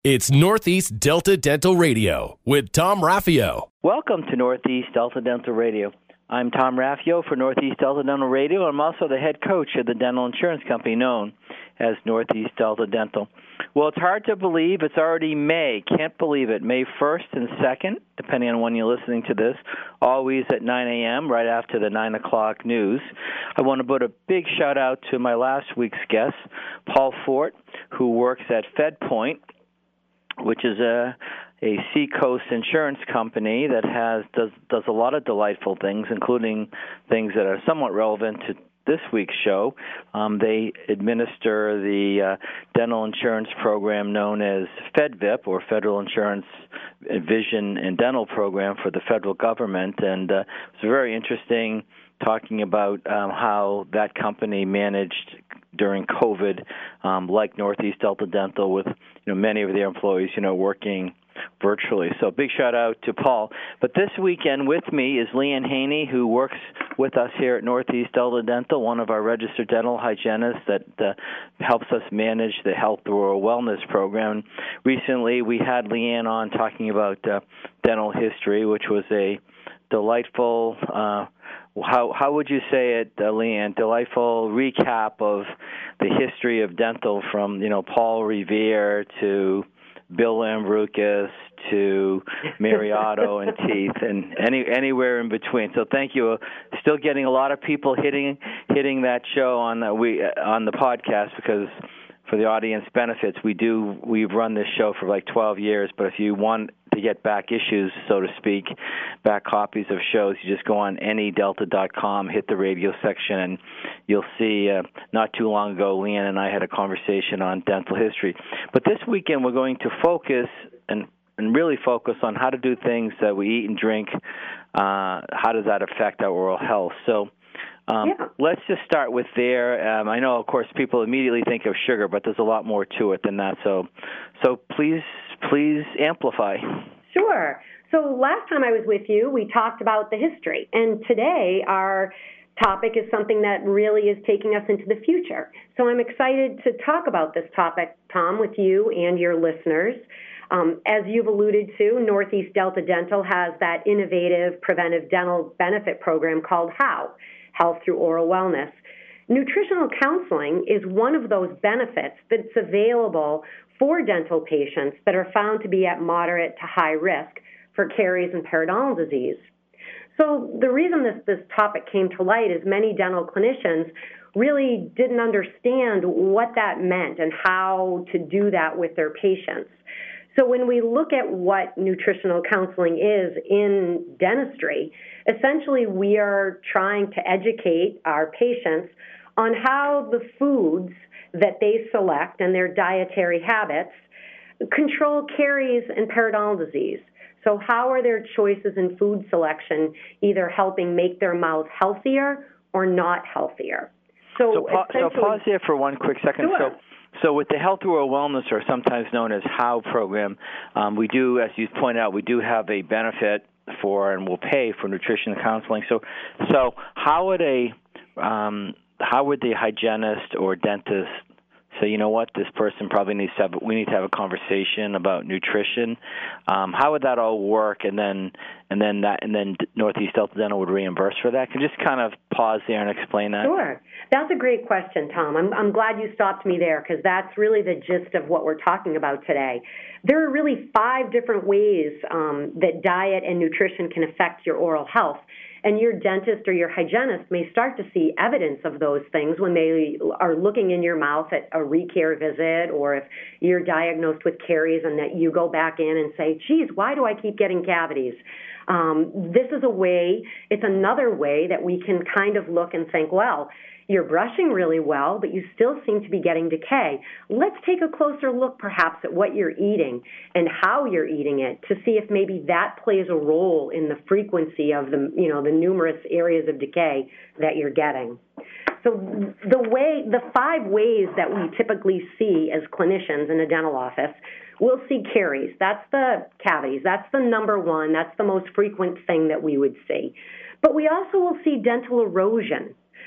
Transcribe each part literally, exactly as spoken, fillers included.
It's Northeast Delta Dental Radio with Tom Raffio. Welcome to Northeast Delta Dental Radio. I'm Tom Raffio for Northeast Delta Dental Radio. I'm also the head coach of the dental insurance company known as Northeast Delta Dental. Well, it's hard to believe it's already May. Can't believe it. May first and second, depending on when you're listening to this, always at nine a.m., right after the nine o'clock news. I want to put a big shout-out to my last week's guest, Paul Fort, who works at FedPoint, which is a a Seacoast insurance company that has does does a lot of delightful things, including things that are somewhat relevant to this week's show. Um, they administer the uh, dental insurance program known as FedVIP, or Federal Insurance Vision and Dental Program for the federal government, and uh, it's very interesting talking about um, how that company managed during COVID, um, like Northeast Delta Dental, with you know many of their employees, you know, working virtually. So big shout out to Paul. But this weekend with me is Leanne Haney, who works with us here at Northeast Delta Dental, one of our registered dental hygienists that uh, helps us manage the Health Rural Wellness program. Recently, we had Leanne on talking about uh, dental history, which was a delightful uh, How how would you say it, uh, Leanne? Delightful recap of the history of dental, from you know Paul Revere to Bill Lambrukas to Mary Otto and teeth, and any anywhere in between. So thank you. Still getting a lot of people hitting hitting that show on the, we on the podcast, because for the audience benefits, we do we've run this show for like twelve years. But if you want to get back issues, so to speak, back copies of shows, you just go on any delta dot com, hit the radio section, and you'll see uh, not too long ago, Leanne and I had a conversation on dental history. But this weekend, we're going to focus and, and really focus on how to do things that we eat and drink. Uh, how does that affect our oral health? So Um, yeah. Let's just start with there. Um, I know, of course, people immediately think of sugar, but there's a lot more to it than that. So, so please, please amplify. Sure. So last time I was with you, we talked about the history, and today our topic is something that really is taking us into the future. So I'm excited to talk about this topic, Tom, with you and your listeners. Um, as you've alluded to, Northeast Delta Dental has that innovative preventive dental benefit program called HOW, Health Through Oral Wellness. Nutritional counseling is one of those benefits that's available for dental patients that are found to be at moderate to high risk for caries and periodontal disease. So the reason this, this topic came to light is many dental clinicians really didn't understand what that meant and how to do that with their patients. So when we look at what nutritional counseling is in dentistry, essentially we are trying to educate our patients on how the foods that they select and their dietary habits control caries and periodontal disease. So how are their choices in food selection either helping make their mouth healthier or not healthier? So, so, pa- so pause there for one quick second. Sure. So, So with the Health Rural Wellness, or sometimes known as HOW program, um, we do, as you pointed out, we do have a benefit for, and will pay for, nutrition counseling. So, so how would a um, how would the hygienist or dentist say, you know what, this person probably needs to have, we need to have a conversation about nutrition? Um, how would that all work? And then, and then that, and then Northeast Delta Dental would reimburse for that. Can you just kind of pause there and explain that? Sure. That's a great question, Tom. I'm, I'm glad you stopped me there, because that's really the gist of what we're talking about today. There are really five different ways um, that diet and nutrition can affect your oral health. And your dentist or your hygienist may start to see evidence of those things when they are looking in your mouth at a recare visit, or if you're diagnosed with caries and that you go back in and say, geez, why do I keep getting cavities? Um, this is a way, it's another way that we can kind of look and think, well, you're brushing really well, but you still seem to be getting decay. Let's take a closer look perhaps at what you're eating and how you're eating it to see if maybe that plays a role in the frequency of the, you know, the numerous areas of decay that you're getting. So the way, the five ways that we typically see as clinicians in a dental office, we'll see caries. That's the cavities. That's the number one. That's the most frequent thing that we would see. But we also will see dental erosion.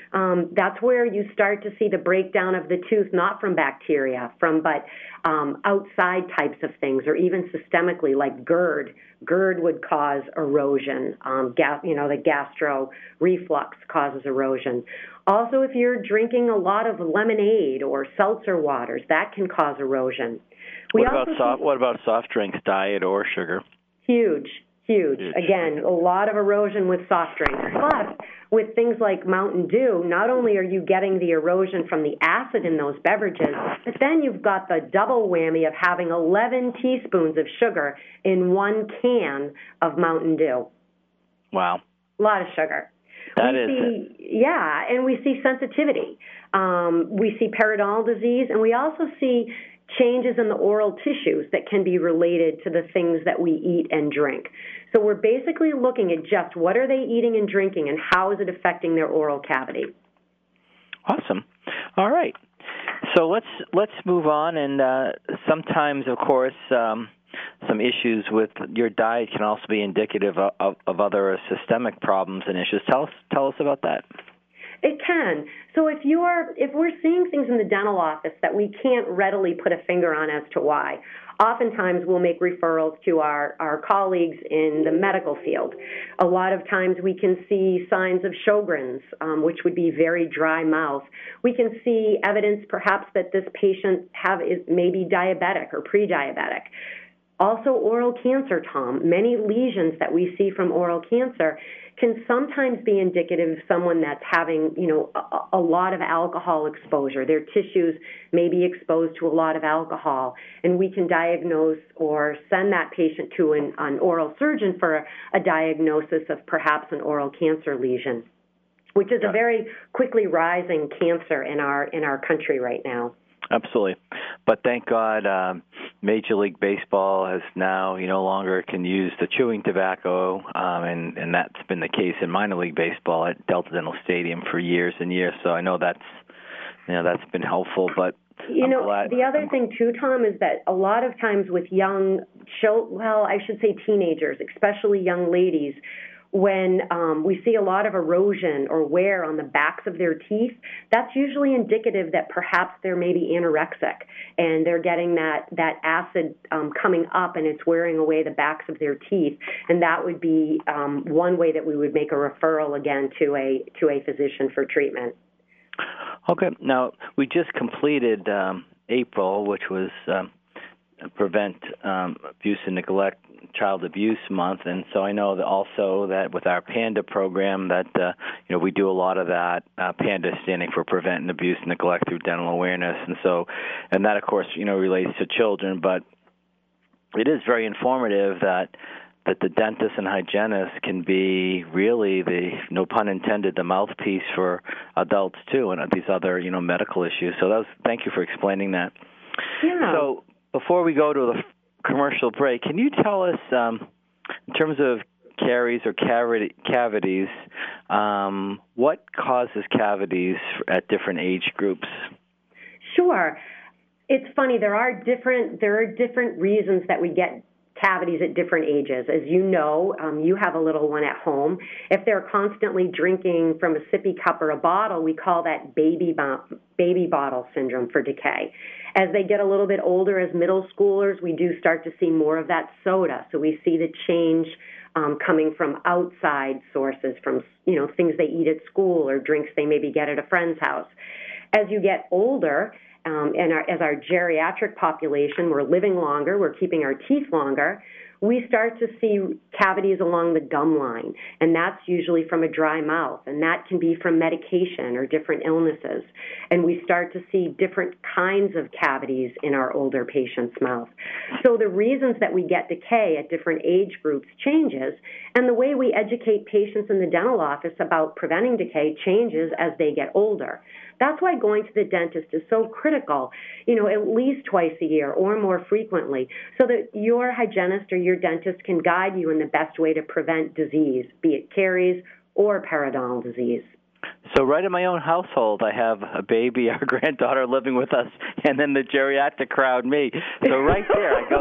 Um, that's where you start to see the breakdown of the tooth, not from bacteria, from but um, outside types of things, or even systemically, like GERD. GERD would cause erosion. Um, gas, you know, the gastro reflux causes erosion. Also, if you're drinking a lot of lemonade or seltzer waters, that can cause erosion. We what about also soft? What about soft drinks, diet or sugar? Huge. Huge. Huge. Again, a lot of erosion with soft drinks. Plus, with things like Mountain Dew, not only are you getting the erosion from the acid in those beverages, but then you've got the double whammy of having eleven teaspoons of sugar in one can of Mountain Dew. Wow. A lot of sugar. That we is see, it. Yeah, and we see sensitivity. Um, we see periodontal disease, and we also see changes in the oral tissues that can be related to the things that we eat and drink. So we're basically looking at just what are they eating and drinking and how is it affecting their oral cavity. Awesome. All right. So let's let's move on. And uh, sometimes, of course, um, some issues with your diet can also be indicative of, of, of other systemic problems and issues. Tell us tell us about that. It can. So if you're if we're seeing things in the dental office that we can't readily put a finger on as to why, oftentimes we'll make referrals to our, our colleagues in the medical field. A lot of times we can see signs of Sjogren's, um, which would be very dry mouth. We can see evidence perhaps that this patient have is maybe diabetic or pre-diabetic. Also oral cancer, Tom. Many lesions that we see from oral cancer can sometimes be indicative of someone that's having, you know, a, a lot of alcohol exposure. Their tissues may be exposed to a lot of alcohol, and we can diagnose or send that patient to an, an oral surgeon for a, a diagnosis of perhaps an oral cancer lesion, which is a very quickly rising cancer in our in our country right now. Absolutely. But thank God um, Major League Baseball has now, you no longer can use the chewing tobacco, um, and, and that's been the case in minor league baseball at Delta Dental Stadium for years and years. So I know that's, you know, that's been helpful. But you I'm know, glad. the other I'm, thing too, Tom, is that a lot of times with young, well, I should say teenagers, especially young ladies, when um, we see a lot of erosion or wear on the backs of their teeth, that's usually indicative that perhaps they're maybe anorexic and they're getting that, that acid um, coming up and it's wearing away the backs of their teeth. And that would be um, one way that we would make a referral again to a to a physician for treatment. Okay. Now, we just completed um, April, which was um, Prevent um, Abuse and Neglect Child Abuse Month, and so I know that also that with our PANDA program that uh, you know we do a lot of that. Uh, PANDA standing for Prevent and Abuse and Neglect Through Dental Awareness, and so and that of course you know relates to children, but it is very informative that that the dentist and hygienist can be really the, no pun intended, the mouthpiece for adults too, and these other you know medical issues. So that was, thank you for explaining that. Yeah. So before we go to the commercial break, can you tell us, um, in terms of caries or cavity, cavities, um, what causes cavities at different age groups? Sure. It's funny. There are different there are different reasons that we get cavities at different ages. As you know, um, you have a little one at home. If they're constantly drinking from a sippy cup or a bottle, we call that baby bo- baby bottle syndrome for decay. As they get a little bit older, as middle schoolers, we do start to see more of that soda. So we see the change um, coming from outside sources, from you know things they eat at school or drinks they maybe get at a friend's house. As you get older, Um, and our, as our geriatric population, we're living longer, we're keeping our teeth longer, we start to see cavities along the gum line, and that's usually from a dry mouth, and that can be from medication or different illnesses. And we start to see different kinds of cavities in our older patients' mouth. So the reasons that we get decay at different age groups changes, and the way we educate patients in the dental office about preventing decay changes as they get older. That's why going to the dentist is so critical, you know, at least twice a year or more frequently, so that your hygienist or your dentist can guide you in the best way to prevent disease, be it caries or periodontal disease. So right in my own household, I have a baby, our granddaughter living with us, and then the geriatric crowd, me. So right there, I go,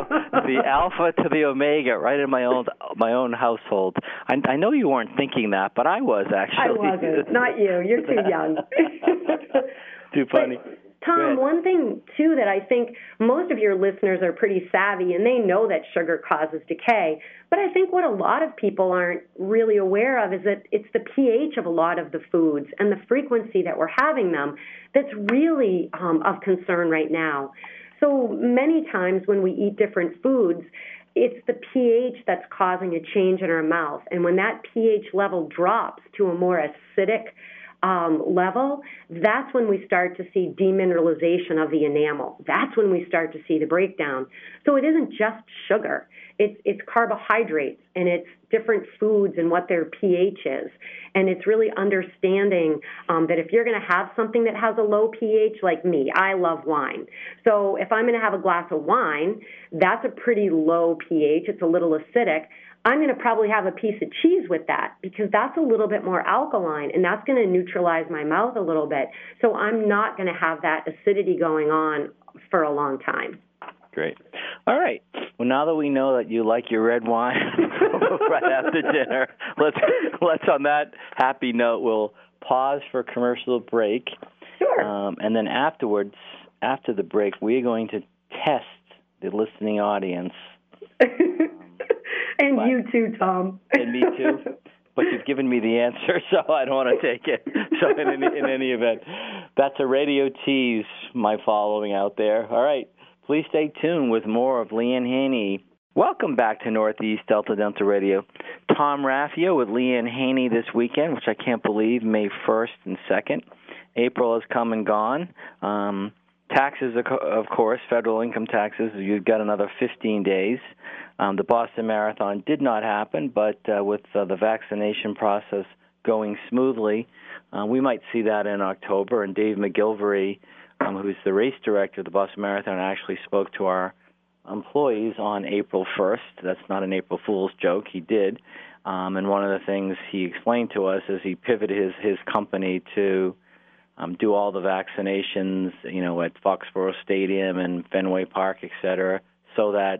the alpha to the omega, right in my own my own household. I, I know you weren't thinking that, but I was actually. I wasn't. Not you. You're too young. Too funny. But, Tom, one thing, too, that I think most of your listeners are pretty savvy, and they know that sugar causes decay. But I think what a lot of people aren't really aware of is that it's the pH of a lot of the foods and the frequency that we're having them that's really um, of concern right now. So many times when we eat different foods, it's the pH that's causing a change in our mouth. And when that pH level drops to a more acidic Um, level, that's when we start to see demineralization of the enamel. That's when we start to see the breakdown. So it isn't just sugar. It's, it's carbohydrates, and it's different foods and what their pH is. And it's really understanding um, that if you're going to have something that has a low pH, like me, I love wine. So if I'm going to have a glass of wine, that's a pretty low pH. It's a little acidic. I'm going to probably have a piece of cheese with that because that's a little bit more alkaline, and that's going to neutralize my mouth a little bit. So I'm not going to have that acidity going on for a long time. Great. All right. Well, now that we know that you like your red wine right after dinner, let's let's on that happy note, we'll pause for a commercial break. Sure. Um, and then afterwards, after the break, we're going to test the listening audience. And but, you too, Tom. And me too. But you've given me the answer, so I don't want to take it. So in any, in any event, that's a radio tease, my following out there. All right. Please stay tuned with more of Leanne Haney. Welcome back to Northeast Delta Dental Radio. Tom Raffio with Leanne Haney this weekend, which I can't believe, May first and second. April has come and gone. Um, taxes, of course, federal income taxes, you've got another fifteen days. Um, the Boston Marathon did not happen, but uh, with uh, the vaccination process going smoothly, uh, we might see that in October. And Dave McGilvery, um, who's the race director of the Boston Marathon, actually spoke to our employees on April first. That's not an April Fool's joke. He did. Um, and one of the things he explained to us is he pivoted his, his company to um, do all the vaccinations, you know, at Foxborough Stadium and Fenway Park, et cetera, so that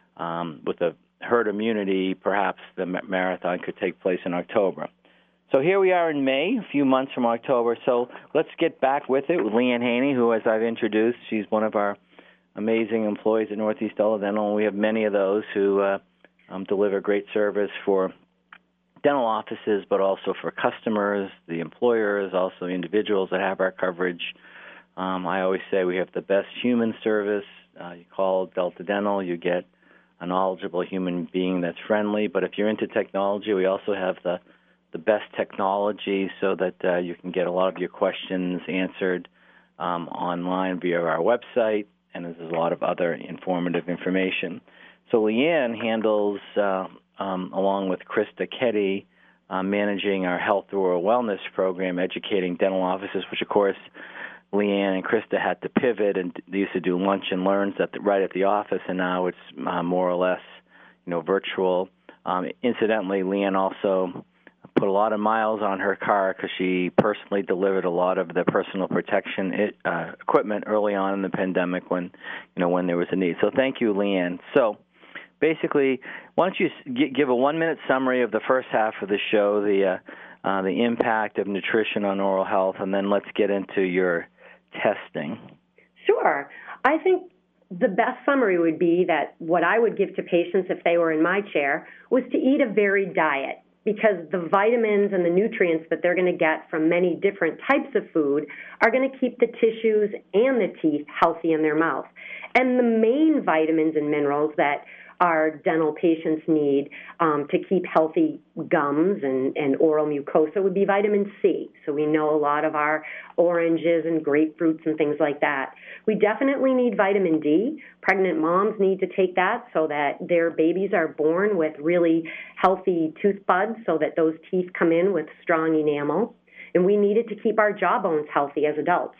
Um, with the herd immunity, perhaps the marathon could take place in October. So here we are in May, a few months from October. So let's get back with it with Leanne Haney, who, as I've introduced, she's one of our amazing employees at Northeast Delta Dental, and we have many of those who uh, um, deliver great service for dental offices, but also for customers, the employers, also individuals that have our coverage. Um, I always say we have the best human service. Uh, you call Delta Dental, you get a knowledgeable human being that's friendly. But if you're into technology, we also have the, the best technology so that uh, you can get a lot of your questions answered um, online via our website, and there's a lot of other informative information. So Leanne handles, uh, um, along with Krista Ketty, uh, managing our Health Rural Wellness program, educating dental offices, which, of course, Leanne and Krista had to pivot, and they used to do lunch and learns at the, right at the office, and now it's uh, more or less, you know, virtual. Um, incidentally, Leanne also put a lot of miles on her car because she personally delivered a lot of the personal protection it, uh, equipment early on in the pandemic when, you know, when there was a need. So thank you, Leanne. So basically, why don't you give a one-minute summary of the first half of the show, the uh, uh, the impact of nutrition on oral health, and then let's get into your testing. Sure. I think the best summary would be that what I would give to patients if they were in my chair was to eat a varied diet, because the vitamins and the nutrients that they're going to get from many different types of food are going to keep the tissues and the teeth healthy in their mouth. And the main vitamins and minerals that our dental patients need um, to keep healthy gums and, and oral mucosa would be vitamin C. So we know a lot of our oranges and grapefruits and things like that. We definitely need vitamin D. Pregnant moms need to take that so that their babies are born with really healthy tooth buds so that those teeth come in with strong enamel. And we need it to keep our jawbones healthy as adults.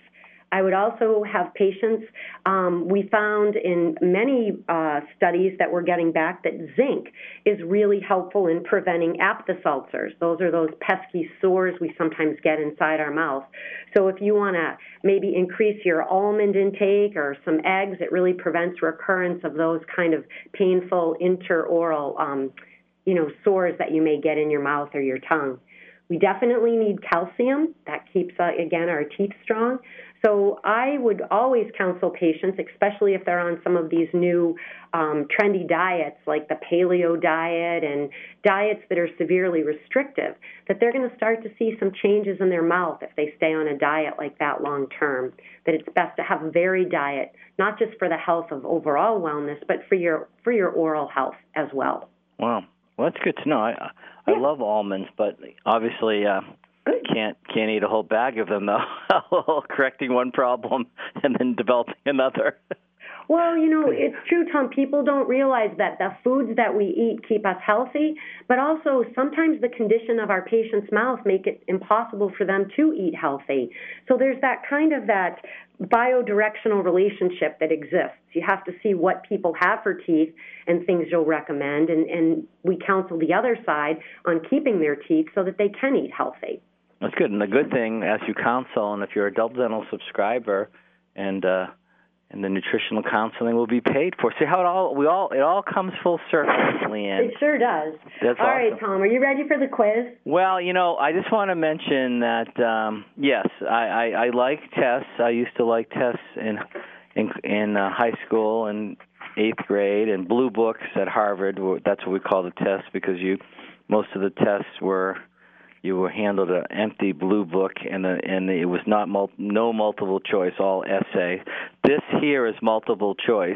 I would also have patients, um, we found in many uh, studies that we're getting back that zinc is really helpful in preventing aphthous ulcers. Those are those pesky sores we sometimes get inside our mouth. So if you want to maybe increase your almond intake or some eggs, it really prevents recurrence of those kind of painful interoral um, you know, sores that you may get in your mouth or your tongue. We definitely need calcium. That keeps, uh, again, our teeth strong. So I would always counsel patients, especially if they're on some of these new um, trendy diets like the paleo diet and diets that are severely restrictive, that they're going to start to see some changes in their mouth if they stay on a diet like that long term, that it's best to have a varied diet, not just for the health of overall wellness, but for your, for your oral health as well. Wow. Well, that's good to know. I I yeah. love almonds, but obviously uh, can't can't eat a whole bag of them, though. Correcting one problem and then developing another. Well, you know, it's true, Tom. People don't realize that the foods that we eat keep us healthy, but also sometimes the condition of our patient's mouth make it impossible for them to eat healthy. So there's that kind of that biodirectional relationship that exists. You have to see what people have for teeth and things you'll recommend, and, and we counsel the other side on keeping their teeth so that they can eat healthy. That's good. And the good thing, as you counsel, and if you're a Delta Dental subscriber, and uh, and the nutritional counseling will be paid for. See how it all we all it all comes full circle, Leanne. It sure does. That's all awesome. right, Tom. Are you ready for the quiz? Well, you know, I just want to mention that um, yes, I, I, I like tests. I used to like tests in in, in uh, high school and eighth grade, and blue books at Harvard. That's what we call the tests because you most of the tests were. You were handled an empty blue book, and the, and it was not mul- no multiple choice, all essay. This here is multiple choice,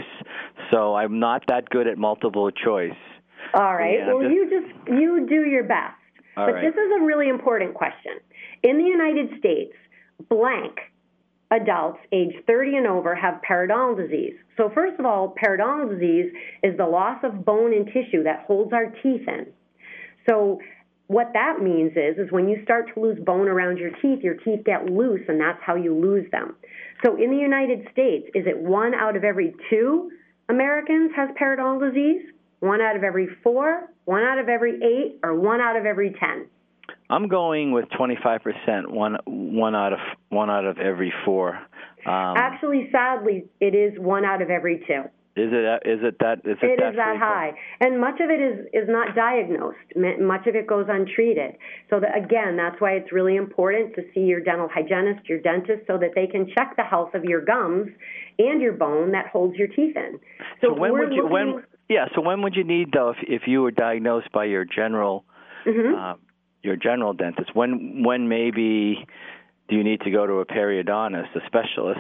so I'm not that good at multiple choice. All right. Yeah, well, just, you just you do your best. All but right. This is a really important question. In the United States, blank adults age thirty and over have periodontal disease. So first of all, periodontal disease is the loss of bone and tissue that holds our teeth in. So what that means is, is when you start to lose bone around your teeth, your teeth get loose, and that's how you lose them. So in the United States, is it one out of every two Americans has periodontal disease, one out of every four, one out of every eight, or one out of every ten? I'm going with twenty-five percent, one one out of one out of every four. Um, Actually, sadly, it is one out of every two. Is it is it that is it, it that is that frequent? high, and much of it is is not diagnosed. Much of it goes untreated. So that, again, that's why it's really important to see your dental hygienist, your dentist, so that they can check the health of your gums and your bone that holds your teeth in. So, so when would you looking, when yeah? So when would you need though if if you were diagnosed by your general mm-hmm. uh, your general dentist? When when maybe do you need to go to a periodontist, a specialist?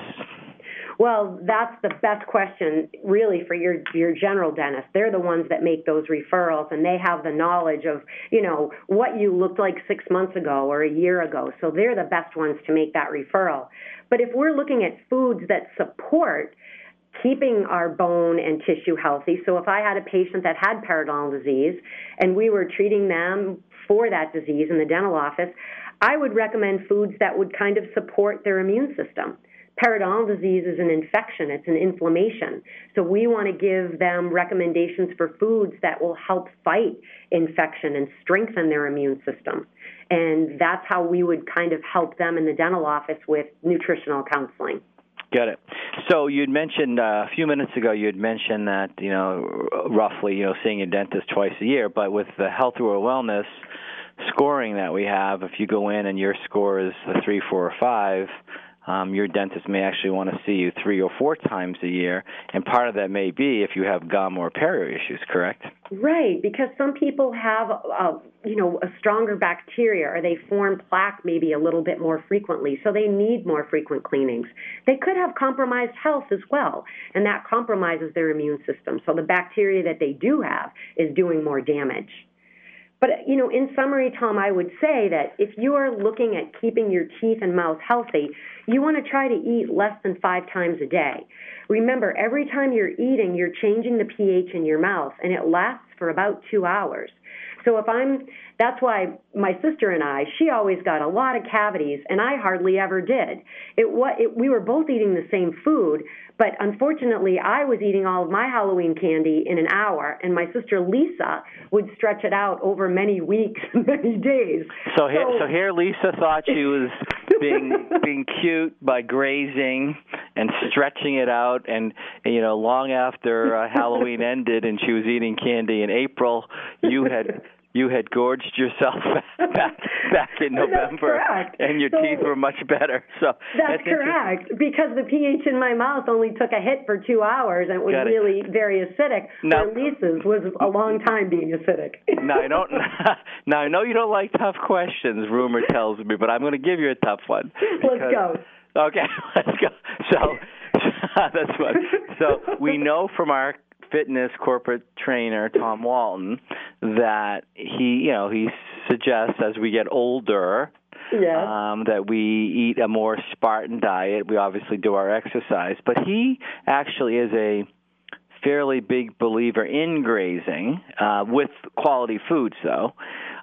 Well, that's the best question, really, for your your general dentist. They're the ones that make those referrals, and they have the knowledge of, you know, what you looked like six months ago or a year ago. So they're the best ones to make that referral. But if we're looking at foods that support keeping our bone and tissue healthy, so if I had a patient that had periodontal disease and we were treating them for that disease in the dental office, I would recommend foods that would kind of support their immune system. Periodontal disease is an infection. It's an inflammation. So we want to give them recommendations for foods that will help fight infection and strengthen their immune system. And that's how we would kind of help them in the dental office with nutritional counseling. Got it. So you'd mentioned uh, a few minutes ago, you had mentioned that, you know, roughly, you know, seeing a dentist twice a year, but with the Health Through Wellness scoring that we have, if you go in and your score is a three, four, or five, Um, your dentist may actually want to see you three or four times a year, and part of that may be if you have gum or perio issues, correct? Right, because some people have, uh, you know, a stronger bacteria, or they form plaque maybe a little bit more frequently, so they need more frequent cleanings. They could have compromised health as well, and that compromises their immune system. So the bacteria that they do have is doing more damage. But, you know, in summary, Tom, I would say that if you are looking at keeping your teeth and mouth healthy, you want to try to eat less than five times a day. Remember, every time you're eating, you're changing the pH in your mouth, and it lasts for about two hours. So if I'm, that's why my sister and I, she always got a lot of cavities, and I hardly ever did. It, what, it, we were both eating the same food, but unfortunately, I was eating all of my Halloween candy in an hour, and my sister Lisa would stretch it out over many weeks, many days. So here, so, so here, Lisa thought she was being being cute by grazing and stretching it out, and you know, long after uh, Halloween ended and she was eating candy in April, you had. You had gorged yourself back, back in November, and your so, teeth were much better. So That's, that's correct, because the pH in my mouth only took a hit for two hours, and it was really very acidic, now, where Lisa's was a long time being acidic. Now, I don't, now, I know you don't like tough questions, rumor tells me, but I'm going to give you a tough one. Because, let's go. Okay, let's go. So that's what. So we know from our fitness corporate trainer Tom Walton that he, you know, he suggests as we get older, yeah. um, that we eat a more Spartan diet. We obviously do our exercise, but he actually is a fairly big believer in grazing uh, with quality foods, though,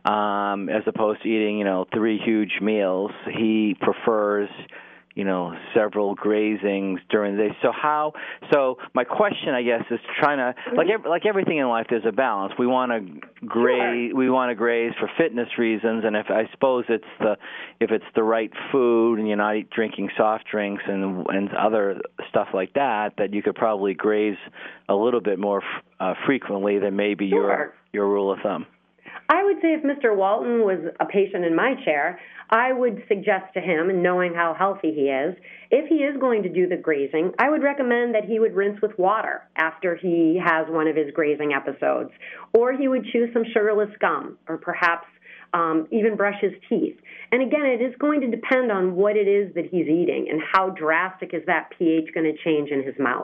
um, as opposed to eating, you know, three huge meals. He prefers, you know, several grazings during the day. So how? So my question, I guess, is trying to like ev- like everything in life. There's a balance. We want to graze. Sure. We want to graze for fitness reasons, and if I suppose it's the if it's the right food, and you're not eat, drinking soft drinks and and other stuff like that, that you could probably graze a little bit more f- uh, frequently than maybe sure. your your rule of thumb. I would say if Mister Walton was a patient in my chair, I would suggest to him, and knowing how healthy he is, if he is going to do the grazing, I would recommend that he would rinse with water after he has one of his grazing episodes. Or he would chew some sugarless gum, or perhaps um, even brush his teeth. And again, it is going to depend on what it is that he's eating and how drastic is that pH going to change in his mouth.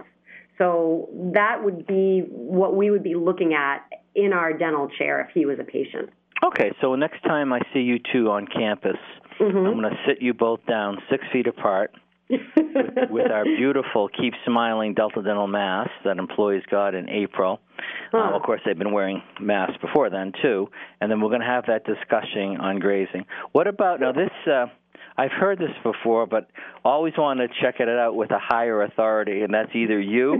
So that would be what we would be looking at in our dental chair if he was a patient. Okay, so next time I see you two on campus, mm-hmm. I'm going to sit you both down six feet apart with, with our beautiful Keep Smiling Delta Dental masks that employees got in April. Huh. Um, of course, they've been wearing masks before then, too. And then we're going to have that discussion on grazing. What about, now this, uh, I've heard this before, but always want to check it out with a higher authority, and that's either you,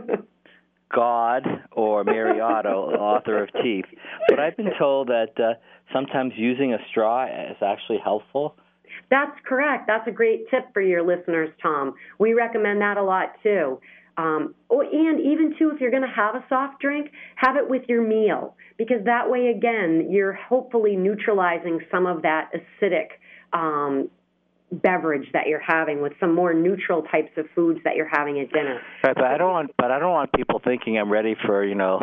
God, or Mary Otto, author of Teeth. But I've been told that uh, sometimes using a straw is actually helpful. That's correct. That's a great tip for your listeners, Tom. We recommend that a lot, too. Um, oh, and even, too, if you're going to have a soft drink, have it with your meal, because that way, again, you're hopefully neutralizing some of that acidic um beverage that you're having with some more neutral types of foods that you're having at dinner. Right, but I don't want, but I don't want people thinking I'm ready for, you know,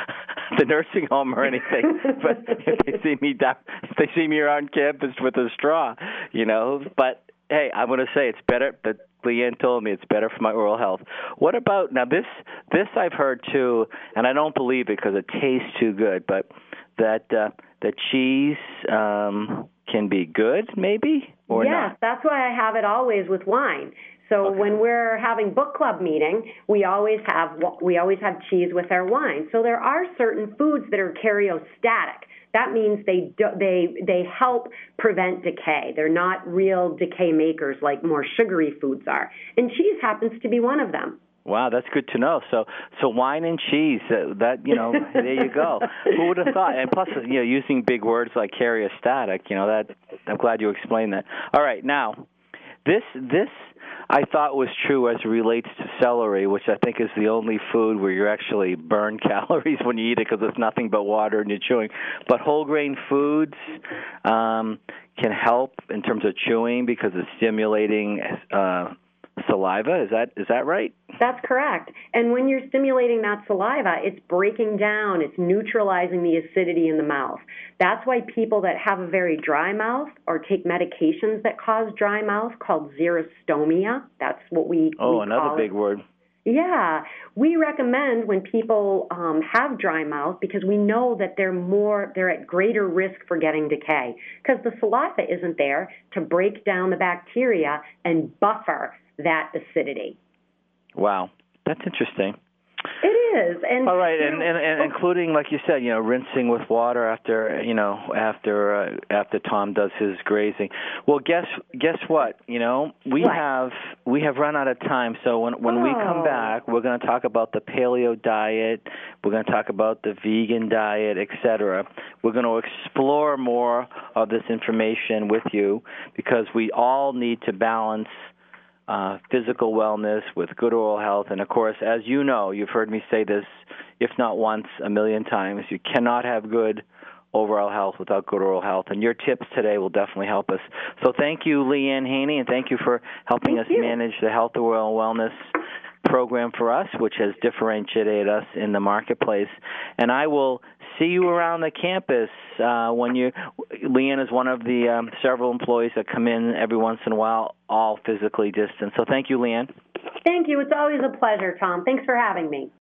the nursing home or anything. But if they see me down, if they see me around campus with a straw, you know. But hey, I'm going to say it's better. But Leanne told me it's better for my oral health. What about now? This this I've heard too, and I don't believe it because it tastes too good. But that uh, that cheese um, can be good, maybe. Or yes, not? That's why I have it always with wine. So okay. When we're having book club meeting, we always have we always have cheese with our wine. So there are certain foods that are karyostatic. That means they do, they they help prevent decay. They're not real decay makers like more sugary foods are. And cheese happens to be one of them. Wow, that's good to know. So, so wine and cheese, uh, that, you know, there you go. Who would have thought? And plus, you know, using big words like karyostatic, you know, that, I'm glad you explained that. All right, now, this, this I thought was true as it relates to celery, which I think is the only food where you actually burn calories when you eat it because it's nothing but water and you're chewing. But whole grain foods um, can help in terms of chewing because it's stimulating uh saliva. Is that is that right? That's correct. And when you're stimulating that saliva, it's breaking down, it's neutralizing the acidity in the mouth. That's why people that have a very dry mouth or take medications that cause dry mouth called xerostomia, that's what we, oh, we another call big it. word. Yeah, we recommend when people um, have dry mouth because we know that they're more, they're at greater risk for getting decay because the saliva isn't there to break down the bacteria and buffer that acidity. Wow, that's interesting. It is. And all right, and, you know, and, and including, like you said, you know, rinsing with water after, you know, after uh, after Tom does his grazing. Well, guess guess what? You know, we what? have we have run out of time. So when when oh. we come back, we're going to talk about the paleo diet. We're going to talk about the vegan diet, et cetera. We're going to explore more of this information with you because we all need to balance Uh, physical wellness with good oral health. And, of course, as you know, you've heard me say this, if not once, a million times, you cannot have good overall health without good oral health. And your tips today will definitely help us. So thank you, Leanne Haney, and thank you for helping thank us you. manage the Health Oral Wellness program for us, which has differentiated us in the marketplace. And I will see you around the campus uh, when you. Leanne is one of the um, several employees that come in every once in a while, all physically distant. So thank you, Leanne. Thank you. It's always a pleasure, Tom. Thanks for having me.